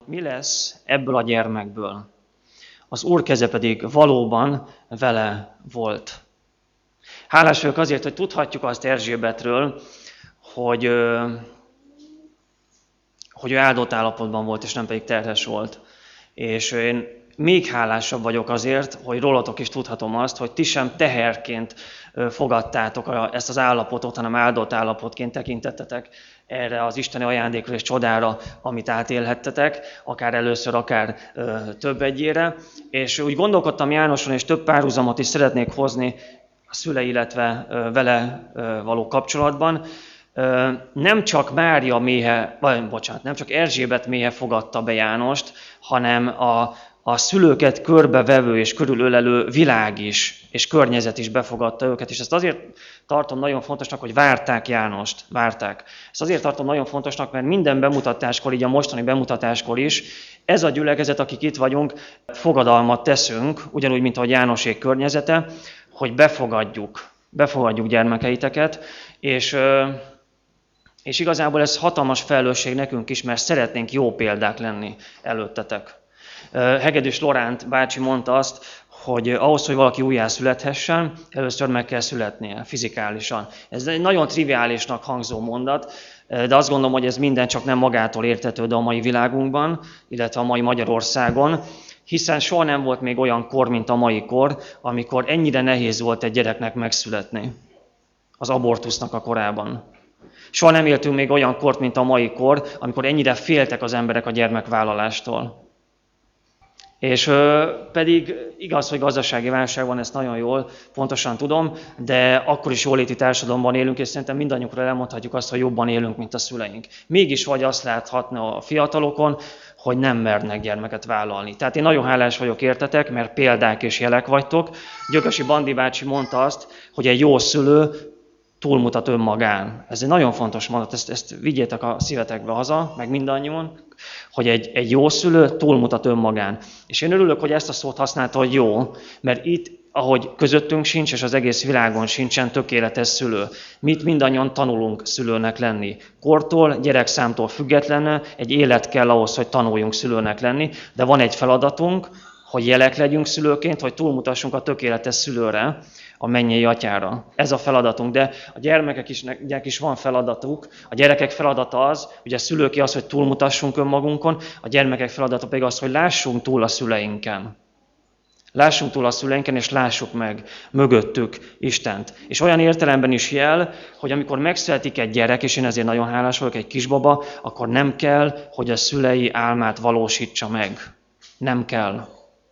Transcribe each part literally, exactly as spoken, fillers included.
mi lesz ebből a gyermekből. Az Úr keze pedig valóban vele volt. Hálás vagyok azért, hogy tudhatjuk azt Erzsébetről, hogy, hogy ő áldott állapotban volt, és nem pedig terhes volt. És én még hálásabb vagyok azért, hogy rólatok is tudhatom azt, hogy ti sem teherként fogadtátok ezt az állapotot, hanem áldott állapotként tekintettetek erre az isteni ajándékra és csodára, amit átélhettetek, akár először, akár ö, több egyére. És úgy gondolkodtam Jánoson, és több párhuzamot is szeretnék hozni a szülei, illetve ö, vele ö, való kapcsolatban. Ö, nem csak Mária méhe, vagy bocsánat, nem csak Erzsébet méhe fogadta be Jánost, hanem a A szülőket körbevevő és körülölelő világ is, és környezet is befogadta őket, és ezt azért tartom nagyon fontosnak, hogy várták Jánost, várták. Ezt azért tartom nagyon fontosnak, mert minden bemutatáskor, így a mostani bemutatáskor is, ez a gyülekezet, akik itt vagyunk, fogadalmat teszünk, ugyanúgy, mint ahogy Jánosék környezete, hogy befogadjuk, befogadjuk gyermekeiteket, és, és igazából ez hatalmas felelősség nekünk is, mert szeretnénk jó példák lenni előttetek. Hegedűs Loránd bácsi mondta azt, hogy ahhoz, hogy valaki újjászülethessen, először meg kell születnie fizikálisan. Ez egy nagyon triviálisnak hangzó mondat, de azt gondolom, hogy ez minden csak nem magától értetődő a mai világunkban, illetve a mai Magyarországon, hiszen soha nem volt még olyan kor, mint a mai kor, amikor ennyire nehéz volt egy gyereknek megszületni az abortusznak a korában. Soha nem éltünk még olyan kort, mint a mai kor, amikor ennyire féltek az emberek a gyermekvállalástól. És ö, pedig igaz, hogy gazdasági válság van, ezt nagyon jól, pontosan tudom, de akkor is jóléti társadalomban élünk, és szerintem mindannyiunkra elmondhatjuk azt, hogy jobban élünk, mint a szüleink. Mégis vagy azt láthatna a fiatalokon, hogy nem mernek gyermeket vállalni. Tehát én nagyon hálás vagyok értetek, mert példák és jelek vagytok. Gyökösi Bandi bácsi mondta azt, hogy egy jó szülő túlmutat önmagán. Ez egy nagyon fontos mondat, ezt, ezt vigyétek a szívetekbe haza, meg mindannyian, hogy egy, egy jó szülő túlmutat önmagán. És én örülök, hogy ezt a szót használta, hogy jó, mert itt, ahogy közöttünk sincs, és az egész világon sincsen tökéletes szülő. Mi itt mindannyian tanulunk szülőnek lenni. Kortól, gyerekszámtól függetlenül egy élet kell ahhoz, hogy tanuljunk szülőnek lenni, de van egy feladatunk, hogy jelek legyünk szülőként, hogy túlmutassunk a tökéletes szülőre, a mennyei atyára. Ez a feladatunk, de a gyermekek is, is van feladatuk. A gyerekek feladata az, ugye a szülőké az, hogy túlmutassunk önmagunkon, a gyermekek feladata pedig az, hogy lássunk túl a szüleinken. Lássunk túl a szüleinken, és lássuk meg mögöttük Istent. És olyan értelemben is jel, hogy amikor megszületik egy gyerek, és én ezért nagyon hálás vagyok, egy kisbaba, akkor nem kell, hogy a szülei álmát valósítsa meg. Nem kell.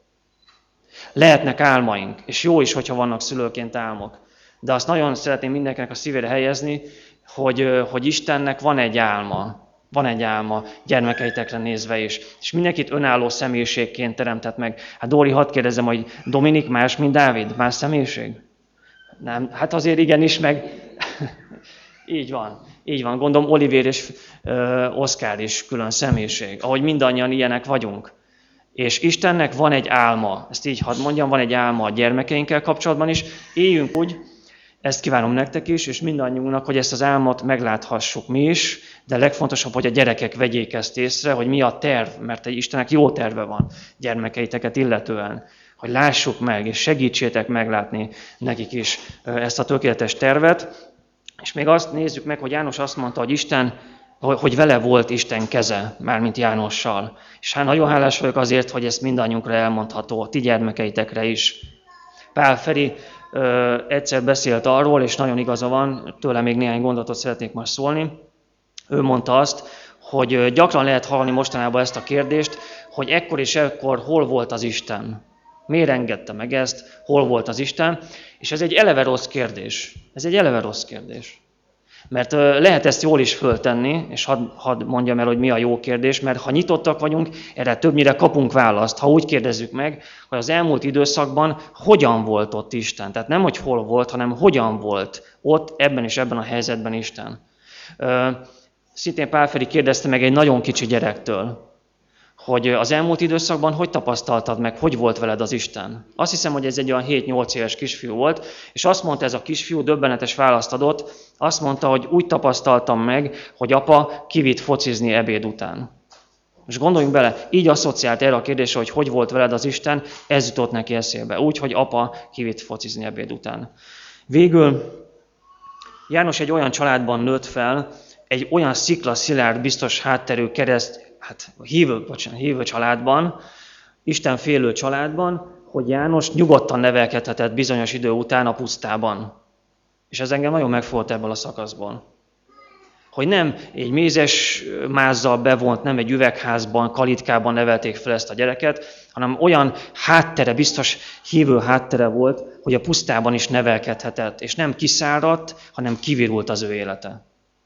Lehetnek álmaink, és jó is, hogyha vannak szülőként álmok. De azt nagyon szeretném mindenkinek a szívére helyezni, hogy, hogy Istennek van egy álma. Van egy álma gyermekeitekre nézve is. És mindenkit önálló személyiségként teremtett meg. Hát Dóri, hadd kérdezem, hogy Dominik más, mint Dávid? Más személyiség? Nem, hát azért igenis, meg... Így van, így van. Gondolom Olivér és ö, Oszkár is külön személyiség. Ahogy mindannyian ilyenek vagyunk. És Istennek van egy álma, ezt így hadd mondjam, van egy álma a gyermekeinkkel kapcsolatban is. Éljünk úgy, ezt kívánom nektek is, és mindannyiunknak, hogy ezt az álmot megláthassuk mi is, de legfontosabb, hogy a gyerekek vegyék ezt észre, hogy mi a terv, mert egy Istennek jó terve van gyermekeiteket illetően. Hogy lássuk meg, és segítsétek meglátni nekik is ezt a tökéletes tervet. És még azt nézzük meg, hogy János azt mondta, hogy Isten, hogy vele volt Isten keze, mármint Jánossal. És hát nagyon hálás vagyok azért, hogy ezt mindannyiunkra elmondható, ti gyermekeitekre is. Pál Feri ö, egyszer beszélt arról, és nagyon igaza van, tőle még néhány gondolatot szeretnék most szólni. Ő mondta azt, hogy gyakran lehet hallani mostanában ezt a kérdést, hogy ekkor és ekkor hol volt az Isten. Miért engedte meg ezt, hol volt az Isten? És ez egy eleve rossz kérdés. Ez egy eleve rossz kérdés. Mert lehet ezt jól is föltenni, és hadd had mondjam el, hogy mi a jó kérdés, mert ha nyitottak vagyunk, erre többnyire kapunk választ. Ha úgy kérdezzük meg, hogy az elmúlt időszakban hogyan volt ott Isten. Tehát nem, hogy hol volt, hanem hogyan volt ott, ebben és ebben a helyzetben Isten. Szintén Pál Feri kérdezte meg egy nagyon kicsi gyerektől, hogy az elmúlt időszakban hogy tapasztaltad meg, hogy volt veled az Isten. Azt hiszem, hogy ez egy olyan hét-nyolc éves kisfiú volt, és azt mondta ez a kisfiú, döbbenetes választ adott, azt mondta, hogy úgy tapasztaltam meg, hogy apa kivitt focizni ebéd után. Most gondoljunk bele, így asszociált erre a kérdésre, hogy hogy volt veled az Isten, ez jutott neki eszébe. Úgy, hogy apa kivitt focizni ebéd után. Végül János egy olyan családban nőtt fel, egy olyan sziklaszilárd, biztos hátterű kereszt, hát hívő, bocsánat, hívő családban, Isten félő családban, hogy János nyugodtan nevelkedhetett bizonyos idő után a pusztában. És ez engem nagyon megfogott ebből a szakaszból. Hogy nem egy mézes mázzal bevont, nem egy üvegházban, kalitkában nevelték fel ezt a gyereket, hanem olyan háttere, biztos hívő háttere volt, hogy a pusztában is nevelkedhetett, és nem kiszáradt, hanem kivirult az ő élete.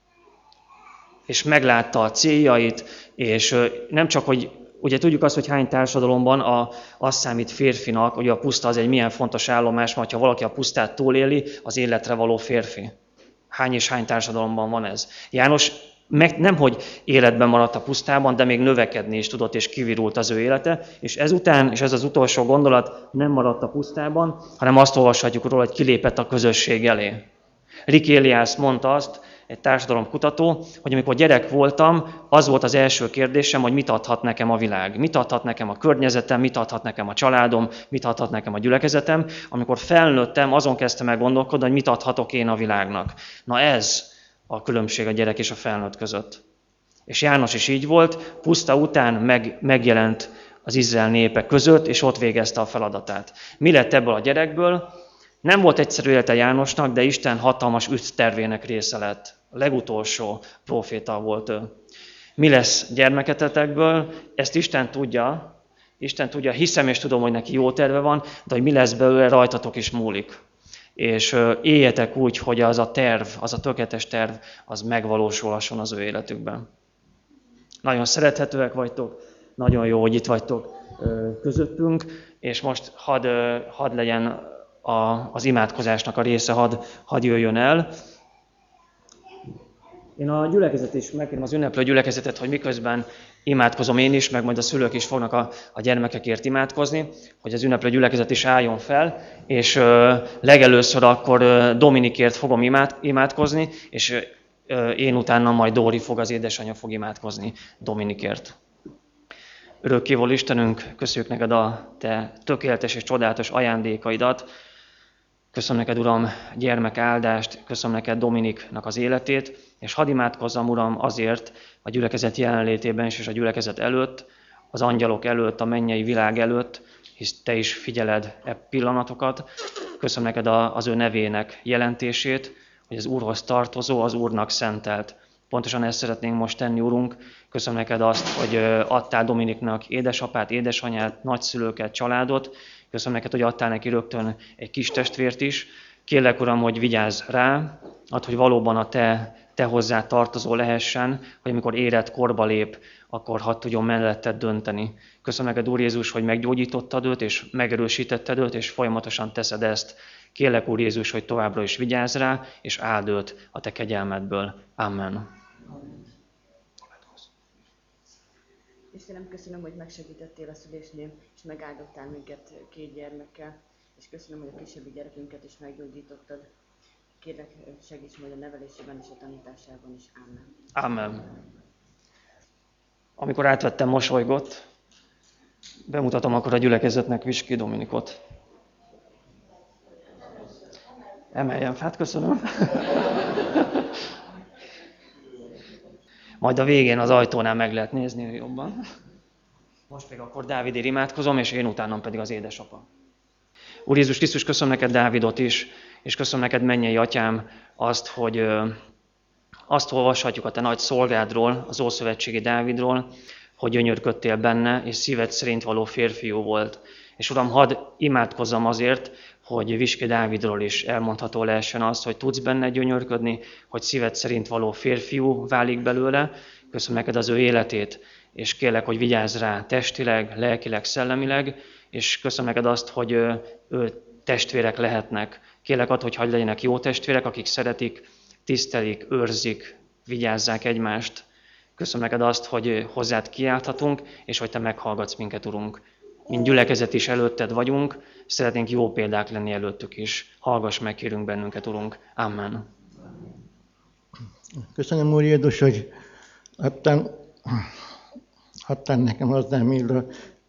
És meglátta a céljait, és nem csak, hogy ugye tudjuk azt, hogy hány társadalomban a, azt számít férfinak, hogy a puszta az egy milyen fontos állomás, mert ha valaki a pusztát túléli, az életre való férfi. Hány és hány társadalomban van ez. János meg, nemhogy életben maradt a pusztában, de még növekedni is tudott, és kivirult az ő élete, és ezután, és ez az utolsó gondolat, nem maradt a pusztában, hanem azt olvashatjuk róla, hogy kilépett a közösség elé. Rick Elias mondta azt, egy társadalomkutató, hogy amikor gyerek voltam, az volt az első kérdésem, hogy mit adhat nekem a világ, mit adhat nekem a környezetem, mit adhat nekem a családom, mit adhat nekem a gyülekezetem. Amikor felnőttem, azon kezdtem el gondolkodni, hogy mit adhatok én a világnak. Na ez a különbség a gyerek és a felnőtt között. És János is így volt, puszta után meg, megjelent az Izrael népe között, és ott végezte a feladatát. Mi lett ebből a gyerekből? Nem volt egyszerű élete Jánosnak, de Isten hatalmas ügytervének része lett. A legutolsó próféta volt ő. Mi lesz gyermeketetekből? Ezt Isten tudja. Isten tudja, hiszem és tudom, hogy neki jó terve van, de hogy mi lesz belőle, rajtatok is múlik. És éljetek úgy, hogy az a terv, az a tökéletes terv, az megvalósulhasson az ő életükben. Nagyon szerethetőek vagytok, nagyon jó, hogy itt vagytok közöttünk, és most hadd had legyen A, az imádkozásnak a része, hadd had jöjjön el. Én a gyülekezet is megkérem az ünneplő gyülekezetet, hogy miközben imádkozom én is, meg majd a szülők is fognak a, a gyermekekért imádkozni, hogy az ünneplő gyülekezet is álljon fel, és ö, legelőször akkor ö, Dominikért fogom imád, imádkozni, és ö, én utána majd Dóri fog, az édesanyja fog imádkozni Dominikért. Örökkévaló Istenünk, köszönjük neked a te tökéletes és csodálatos ajándékaidat. Köszönöm neked, Uram, gyermek áldást, köszönöm neked Dominiknak az életét, és hadd imádkozzam, Uram, azért a gyülekezet jelenlétében is, és a gyülekezet előtt, az angyalok előtt, a mennyei világ előtt, hisz te is figyeled e pillanatokat. Köszönöm neked az ő nevének jelentését, hogy az Úrhoz tartozó, az Úrnak szentelt. Pontosan ezt szeretnénk most tenni, Urunk. Köszönöm neked azt, hogy adtál Dominiknak édesapát, édesanyát, nagyszülőket, családot. Köszönöm neked, hogy adtál neki rögtön egy kis testvért is. Kérlek, Uram, hogy vigyázz rá, add, hogy valóban a te, te hozzá tartozó lehessen, hogy amikor érett korba lép, akkor hadd tudjon melletted dönteni. Köszönöm neked, Úr Jézus, hogy meggyógyítottad őt, és megerősítetted őt, és folyamatosan teszed ezt. Kérlek, Úr Jézus, hogy továbbra is vigyázz rá, és áld őt a te kegyelmedből. Amen. Istenem, köszönöm, hogy megsegítettél a szülésnél, és megáldottál minket két gyermekkel, és köszönöm, hogy a kisebbi gyerekünket is meggyógyítottad. Kérlek, segíts majd a nevelésében és a tanításában is. Amen. Amen. Amikor átvettem mosolygott, bemutatom akkor a gyülekezetnek Viski Dominikot. Emeljen fel, köszönöm. Majd a végén az ajtónál meg lehet nézni jobban. Most még akkor Dávidért imádkozom, és én utánam pedig az édesapa. Úr Jézus Krisztus, köszönöm neked Dávidot is, és köszönöm neked, mennyei atyám, azt, hogy ö, azt olvashatjuk a te nagy szolgádról, az Ószövetségi Dávidról, hogy gyönyörködtél benne, és szíved szerint való férfiú volt. És Uram, hadd imádkozzam azért, hogy Viski Dávidról is elmondható lehessen az, hogy tudsz benne gyönyörködni, hogy szíved szerint való férfiú válik belőle. Köszönöm neked az ő életét, és kérlek, hogy vigyázz rá testileg, lelkileg, szellemileg, és köszönöm neked azt, hogy ő testvérek lehetnek. Kérlek add, hogy hadd legyenek jó testvérek, akik szeretik, tisztelik, őrzik, vigyázzák egymást. Köszönöm neked azt, hogy hozzád kiálthatunk, és hogy te meghallgatsz minket, Urunk. Mint gyülekezet is előtted vagyunk, szeretnénk jó példák lenni előttük is. Hallgass meg, kérünk bennünket, Urunk. Amen. Köszönöm, Úr Jézus, hogy adtál, adtál nekem hozzám illő,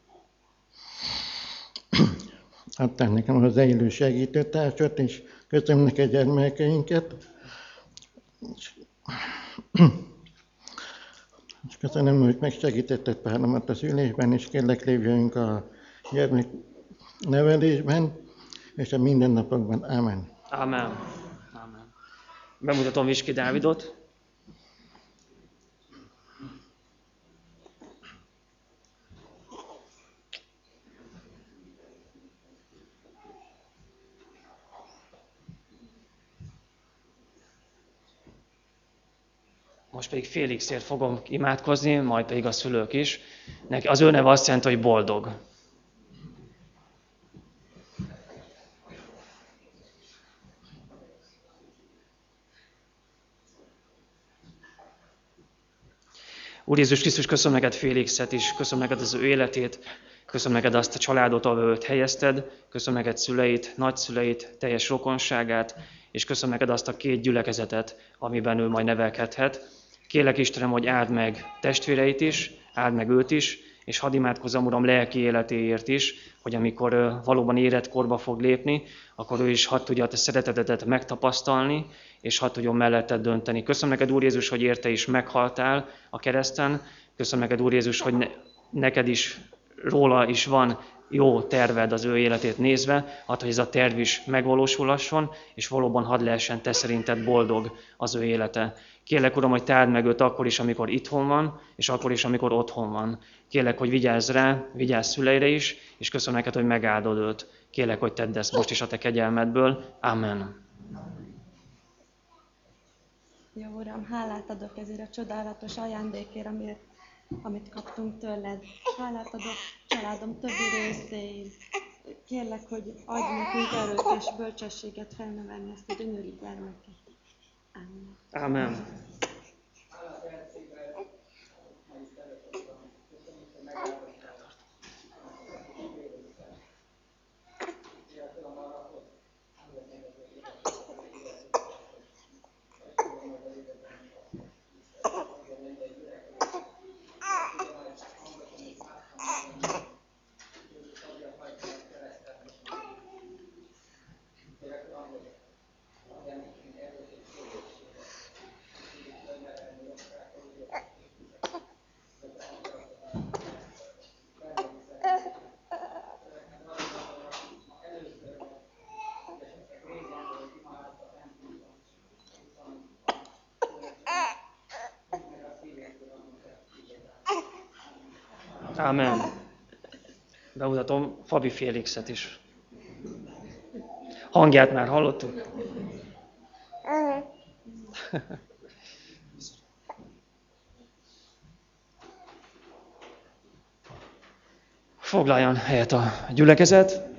adtál nekem hozzá illő segítőtársat, és köszönöm neked gyermekeinket. És köszönöm, hogy megsegítetted páromat a szülésben, és kérlek lévjünk a gyermek nevelésben, és a mindennapokban. Amen. Amen. Amen. Bemutatom Viski Dávidot. Most pedig Félixért fogom imádkozni, majd pedig a szülők is. Neki az ő neve azt jelenti, hogy boldog. Úr Jézus Krisztus, köszönöm neked Félixet is, köszönöm neked az ő életét, köszönöm neked azt a családot, ahol őt helyezted, köszönöm neked szüleit, nagyszüleit, teljes rokonságát, és köszönöm neked azt a két gyülekezetet, amiben ő majd nevelkedhet. Kérlek Istenem, hogy áld meg testvéreit is, áld meg őt is, és hadd imádkozzam, Uram, lelki életéért is, hogy amikor valóban érett korba fog lépni, akkor ő is hadd tudja a te szeretetedet megtapasztalni, és hadd tudjon melletted dönteni. Köszönöm neked, Úr Jézus, hogy érte is meghaltál a kereszten. Köszönöm neked, Úr Jézus, hogy ne, neked is, róla is van jó terved az ő életét nézve, hadd, hogy ez a terv is megvalósulhasson, és valóban hadd lehessen te szerinted boldog az ő élete. Kérlek, Uram, hogy te áld meg őt akkor is, amikor itthon van, és akkor is, amikor otthon van. Kérlek, hogy vigyázz rá, vigyázz szüleire is, és köszönöm neked, hogy megáldod őt. Kérlek, hogy tedd ezt most is a te kegyelmedből. Amen. Jó Uram, hálát adok ezért a csodálatos ajándékért, amit, amit kaptunk tőled. Hálát adok családom többi részéért. Kérlek, hogy adj nekünk erőt és bölcsességet felnevelni ezt a gyönyörű gyermeket. Amen. Amen. Amen. Bemutatom Fabi Félixet is. Hangját már hallottuk? Foglaljon helyet a gyülekezet.